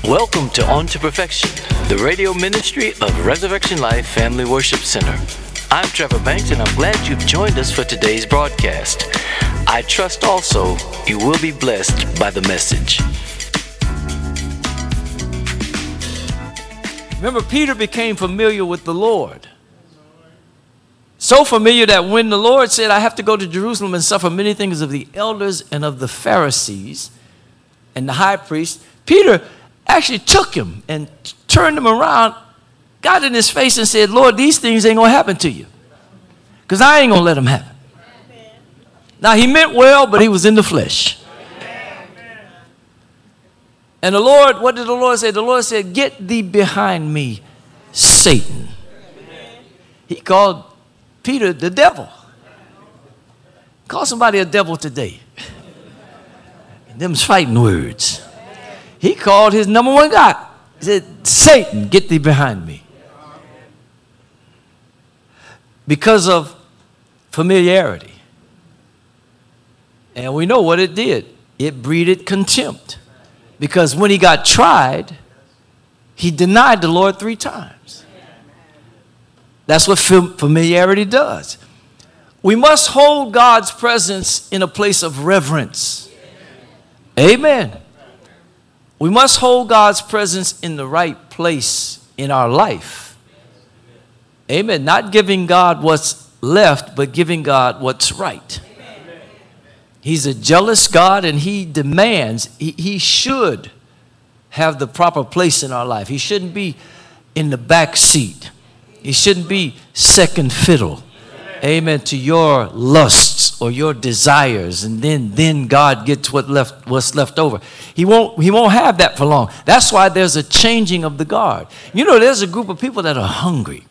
Welcome to On to Perfection, the radio ministry of Resurrection Life Family Worship Center. I'm Trevor Banks, and I'm glad you've joined us for today's broadcast. I trust also you will be blessed by the message. Remember, Peter became familiar with the Lord. So familiar that when the Lord said, I have to go to Jerusalem and suffer many things of the elders and of the Pharisees and the high priest, Peter actually took him and turned him around, got in his face and said, Lord, these things ain't going to happen to you, because I ain't going to let them happen. Now, he meant well, but he was in the flesh. And the Lord, what did the Lord say? The Lord said, get thee behind me, Satan. He called Peter the devil. Call somebody a devil today. Them's fighting words. He called his number one God. He said, Satan, get thee behind me. Because of familiarity. And we know what it did. It breeded contempt. Because when he got tried, he denied the Lord 3 times. That's what familiarity does. We must hold God's presence in a place of reverence. Amen. We must hold God's presence in the right place in our life. Amen. Not giving God what's left, but giving God what's right. He's a jealous God, and he demands, he should have the proper place in our life. He shouldn't be in the back seat. He shouldn't be second fiddle. Amen. To your lusts or your desires, and then God gets what's left over. He won't have that for long. That's why there's a changing of the guard. You know, there's a group of people that are hungry.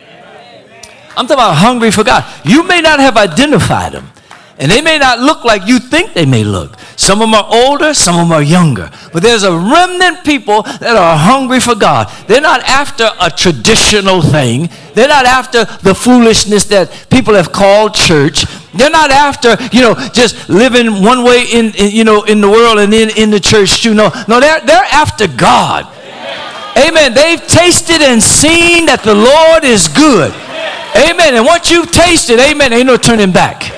I'm talking about hungry for God. You may not have identified them, and they may not look like you think they may look. Some of them are older, some of them are younger. But there's a remnant people that are hungry for God. They're not after a traditional thing. They're not after the foolishness that people have called church. They're not after, just living one way in the world and then in the church too. No, they're after God. Amen. They've tasted and seen that the Lord is good. Amen. And once you've tasted, amen, ain't no turning back.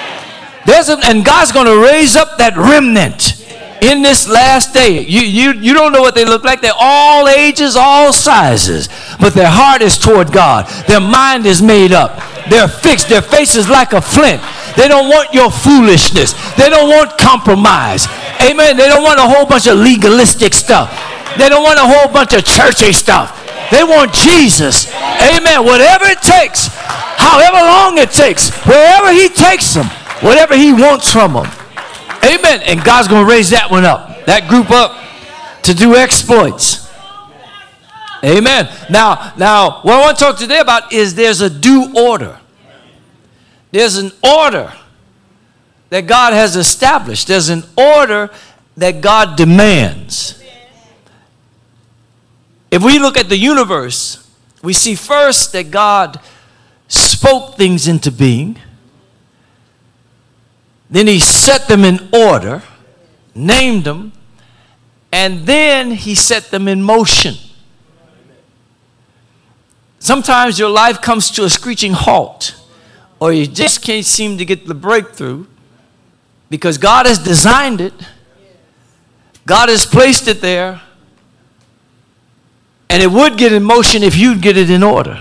And God's going to raise up that remnant in this last day. You don't know what they look like. They're all ages, all sizes. But their heart is toward God. Their mind is made up. They're fixed. Their face is like a flint. They don't want your foolishness. They don't want compromise. Amen. They don't want a whole bunch of legalistic stuff. They don't want a whole bunch of churchy stuff. They want Jesus. Amen. Whatever it takes, however long it takes, wherever he takes them, whatever he wants from them. Amen. And God's going to raise that one up, that group up, to do exploits. Amen. Now, what I want to talk today about is there's a due order. There's an order that God has established. There's an order that God demands. If we look at the universe, we see first that God spoke things into being. Then he set them in order, named them, and then he set them in motion. Sometimes your life comes to a screeching halt, or you just can't seem to get the breakthrough because God has designed it. God has placed it there, and it would get in motion if you'd get it in order.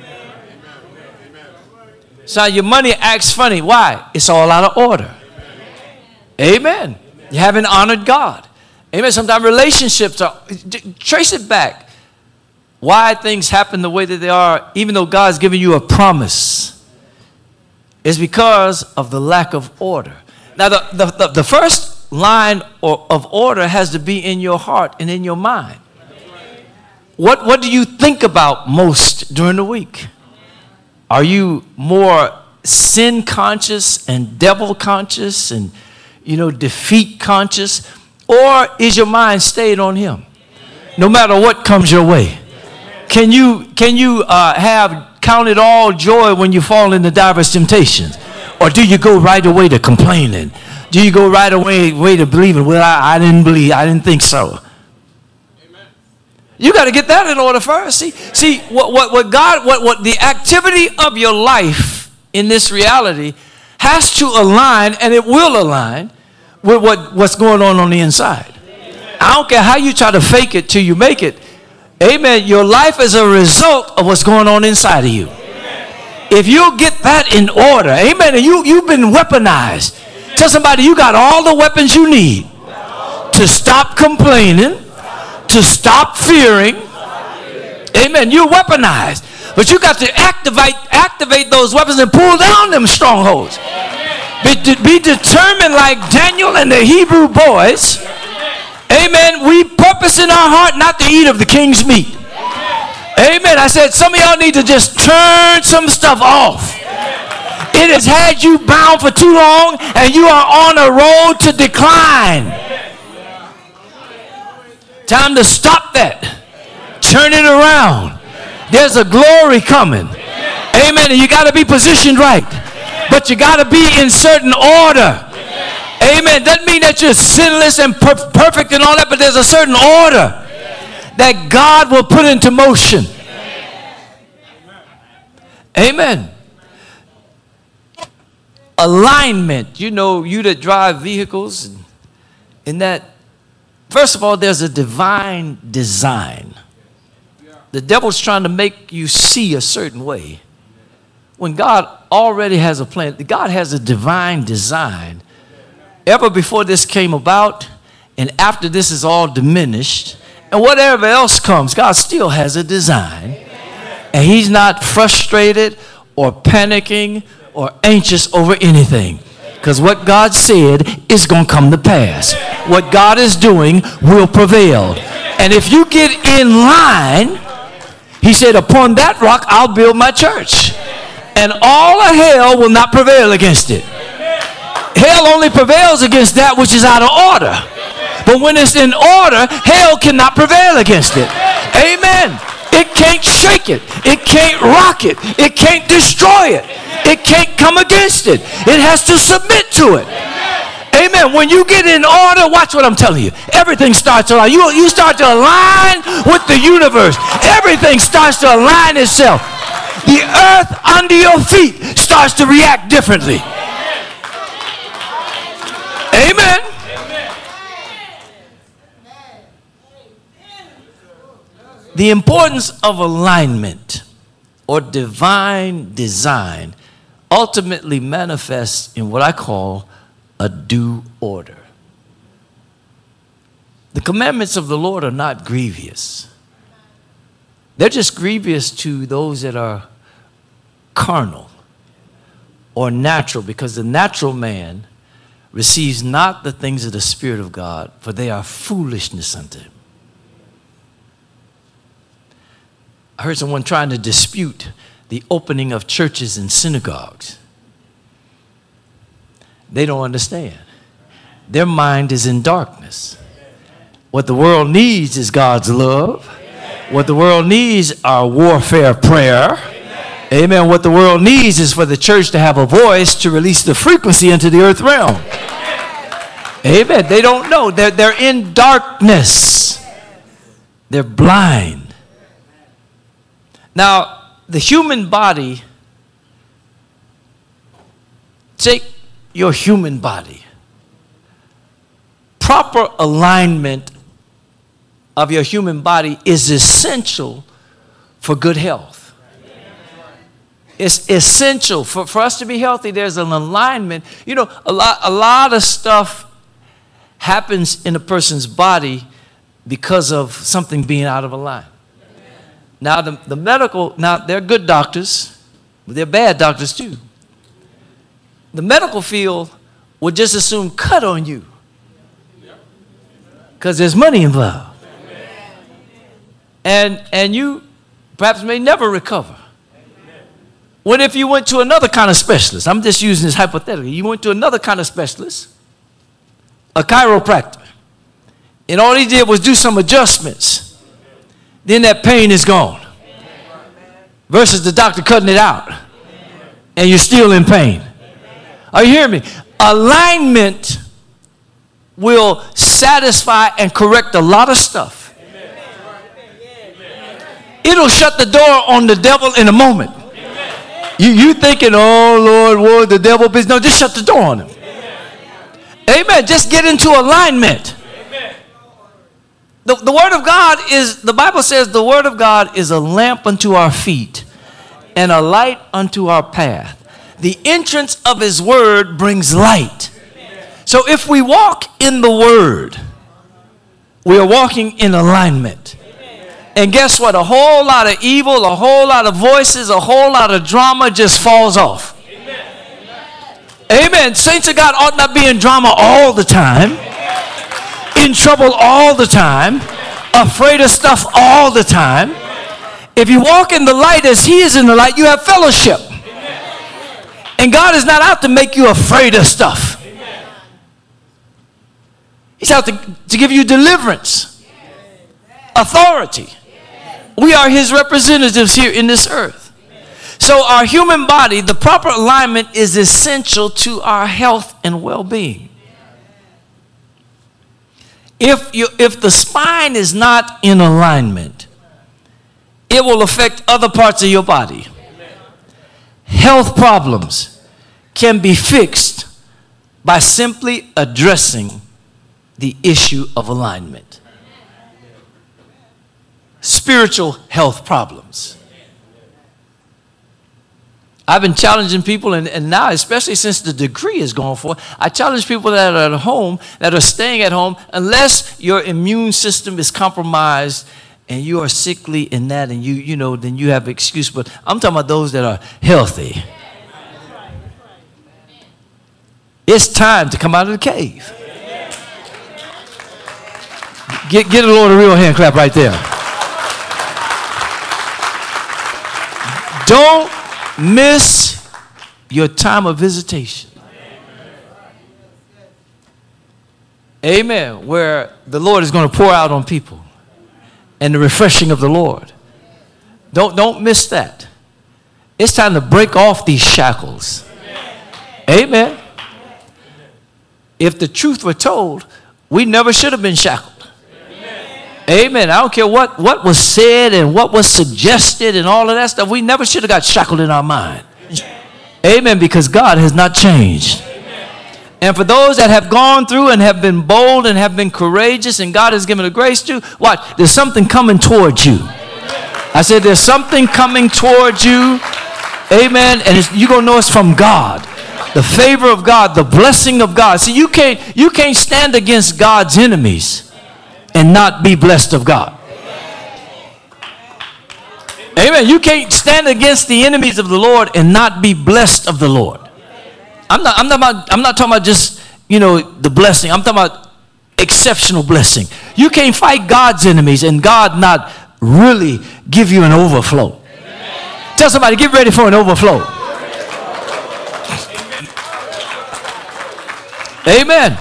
So your money acts funny. Why? It's all out of order. Amen. You haven't honored God. Amen. Sometimes relationships are, trace it back. Why things happen the way that they are, even though God's given you a promise, is because of the lack of order. Now, the first line of order has to be in your heart and in your mind. What do you think about most during the week? Are you more sin conscious and devil conscious and, defeat conscious? Or is your mind stayed on him? No matter what comes your way. Can you have count it all joy when you fall into diverse temptations? Or do you go right away to complaining? Do you go right away to believing, well, I didn't believe, I didn't think so? You got to get that in order first. See what the activity of your life in this reality has to align, and it will align with what's going on the inside. I don't care how you try to fake it till you make it. Amen. Your life is a result of what's going on inside of you. If you get that in order, amen, and you've been weaponized. Tell somebody you got all the weapons you need to stop complaining, to stop fearing. Amen. You're weaponized. But you got to activate those weapons and pull down them strongholds. Be determined like Daniel and the Hebrew boys. Amen. We purpose in our heart not to eat of the king's meat. Amen. I said some of y'all need to just turn some stuff off. It has had you bound for too long, and you are on a road to decline. Time to stop that. Turn it around. There's a glory coming. Amen. And you got to be positioned right. But you got to be in certain order. Amen. Doesn't mean that you're sinless and perfect and all that, but there's a certain order that God will put into motion. Amen. Alignment. You know, you that drive vehicles, in that, first of all, there's a divine design. The devil's trying to make you see a certain way, when God already has a plan. God has a divine design. Ever before this came about, and after this is all diminished, and whatever else comes, God still has a design. And he's not frustrated or panicking or anxious over anything. Because what God said is going to come to pass. What God is doing will prevail. And if you get in line, he said, upon that rock I'll build my church. And all of hell will not prevail against it. Hell only prevails against that which is out of order. But when it's in order, hell cannot prevail against it. Amen. It can't shake it. It can't rock it. It can't destroy it. It can't come against it. It has to submit to it. Amen. When you get in order, watch what I'm telling you. Everything starts to align. You start to align with the universe. Everything starts to align itself. The earth under your feet starts to react differently. Amen. The importance of alignment or divine design ultimately manifests in what I call a due order. The commandments of the Lord are not grievous. They're just grievous to those that are carnal or natural, because the natural man receives not the things of the Spirit of God, for they are foolishness unto him. I heard someone trying to dispute the opening of churches and synagogues. They don't understand. Their mind is in darkness. What the world needs is God's love. What the world needs are warfare prayer. Amen. What the world needs is for the church to have a voice to release the frequency into the earth realm. Amen. They don't know. They're in darkness. They're blind. Now, the human body, take your human body. Proper alignment of your human body is essential for good health. It's essential for us to be healthy. There's an alignment. You know, a lot of stuff happens in a person's body because of something being out of alignment. Now, the medical, now they're good doctors, but they're bad doctors too. The medical field would just as soon cut on you because there's money involved. And you perhaps may never recover. What if you went to another kind of specialist? I'm just using this hypothetically. You went to another kind of specialist, a chiropractor, and all he did was do some adjustments. Then that pain is gone. Versus the doctor cutting it out. And you're still in pain. Are you hearing me? Alignment will satisfy and correct a lot of stuff. It'll shut the door on the devil in a moment. You thinking, oh Lord, Lord, the devil business. No, just shut the door on him. Amen. Just get into alignment. The word of God is, the Bible says the word of God is a lamp unto our feet and a light unto our path. The entrance of his word brings light. So if we walk in the word, we are walking in alignment. And guess what? A whole lot of evil, a whole lot of voices, a whole lot of drama just falls off. Amen. Saints of God ought not be in drama all the time, in trouble all the time, afraid of stuff all the time. If you walk in the light as he is in the light, you have fellowship. And God is not out to make you afraid of stuff. He's out to give you deliverance, authority. We are his representatives here in this earth. So our human body, the proper alignment is essential to our health and well-being. If the spine is not in alignment, it will affect other parts of your body. Health problems can be fixed by simply addressing the issue of alignment. Spiritual health problems. I've been challenging people, and now, especially since the decree is going forth, I challenge people that are at home, that are staying at home, unless your immune system is compromised and you are sickly in that, and you know, then you have excuse. But I'm talking about those that are healthy. It's time to come out of the cave. Get the Lord a real hand clap right there. Don't miss your time of visitation. Amen. Where the Lord is going to pour out on people and the refreshing of the Lord. Don't miss that. It's time to break off these shackles. Amen. If the truth were told, we never should have been shackled. Amen. I don't care what was said and what was suggested and all of that stuff. We never should have got shackled in our mind. Amen. Because God has not changed. And for those that have gone through and have been bold and have been courageous and God has given the grace to, watch, there's something coming towards you. I said there's something coming towards you. Amen. And you're going to know it's from God. The favor of God, the blessing of God. See, you can't stand against God's enemies and not be blessed of God. Amen. You can't stand against the enemies of the Lord and not be blessed of the Lord. I'm not talking about just, the blessing. I'm talking about exceptional blessing. You can't fight God's enemies and God not really give you an overflow. Tell somebody, get ready for an overflow. Amen.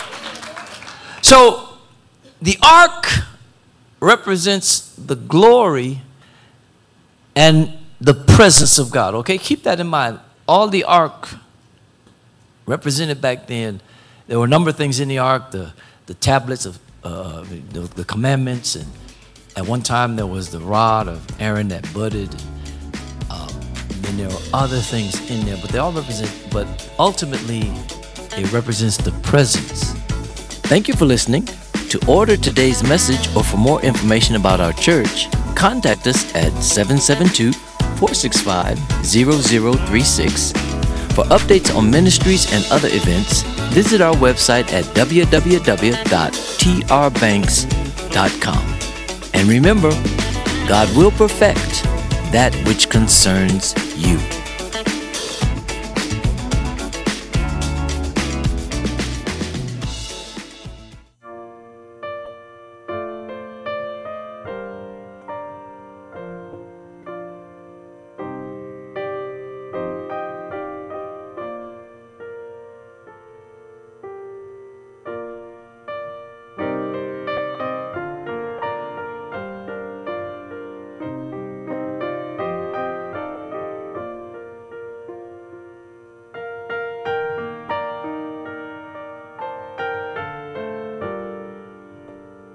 So the ark represents the glory and the presence of God. Okay, keep that in mind. All the ark represented back then, there were a number of things in the ark, the tablets of the commandments, and at one time there was the rod of Aaron that budded. Then there were other things in there, but they all represent, but ultimately it represents the presence. Thank you for listening. To order today's message or for more information about our church, contact us at 772-465-0036. For updates on ministries and other events, visit our website at www.trbanks.com. And remember, God will perfect that which concerns you.